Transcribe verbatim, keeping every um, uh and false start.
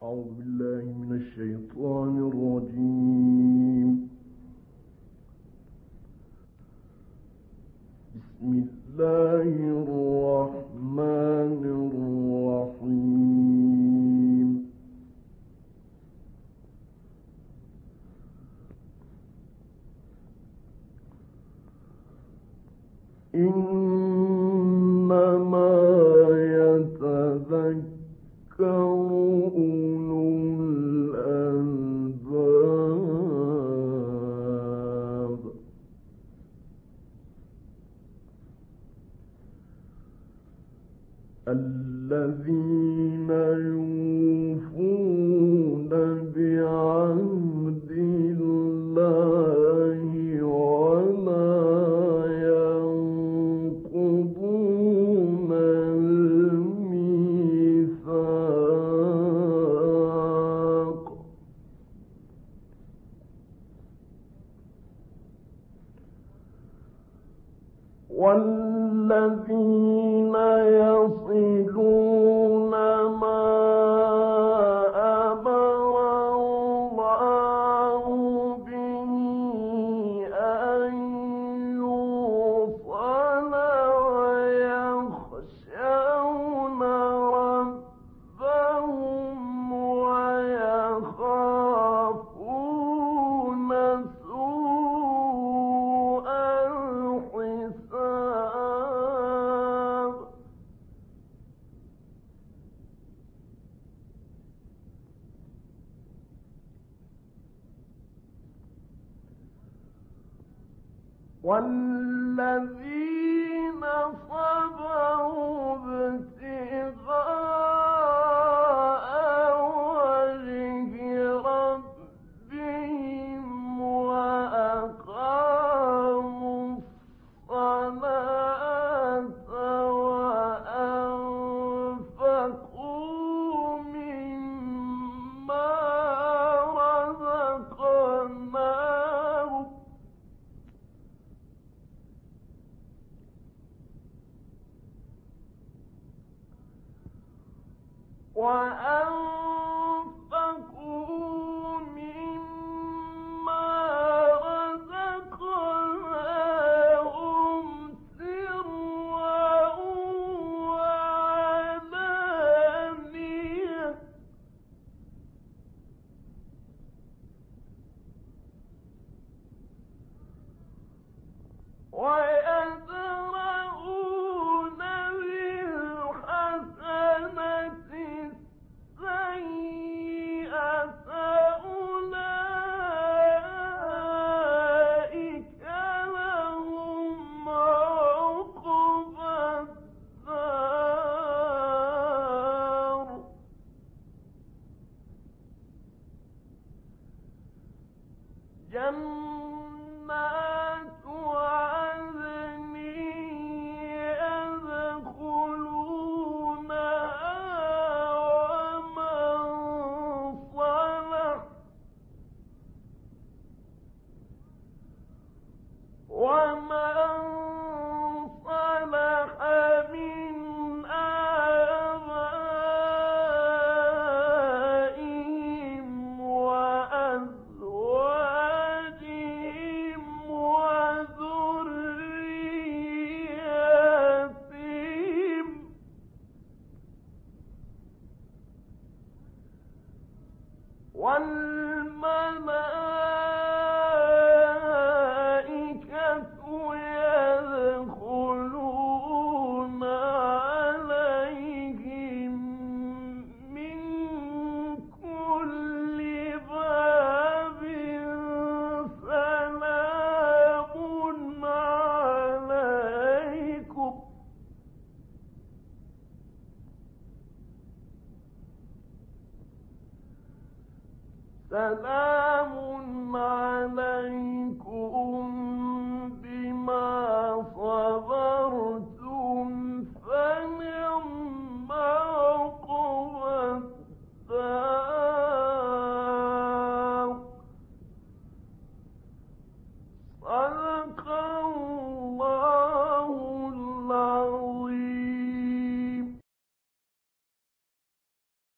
أعوذ بالله من الشيطان الرجيم. بسم الله الرحمن الرحيم. إنما يتذكر أولو الألباب. الذين يوفون بعهد الله ولا ينقضون الميثاق. والذين يصلون ما أمر الله به أن يوصل ويخشون ربهم ويخافون سوء الحساب. والذين صبروا ابتغاء وجه ربهم وأقاموا الصلاة وأنفقوا مما رزقناهم وأنفقوا مما رزقناهم سرا وعلانية ويدرؤون بالحسنة السيئة أولئك لهم عقبى الدار. جنات عدن يدخلونها ومن صلح ومن صلح من آبائهم وأزواجهم وذرياتهم والملائكة يدخلون عليهم من كل باب سلام عليكم سلام عليكم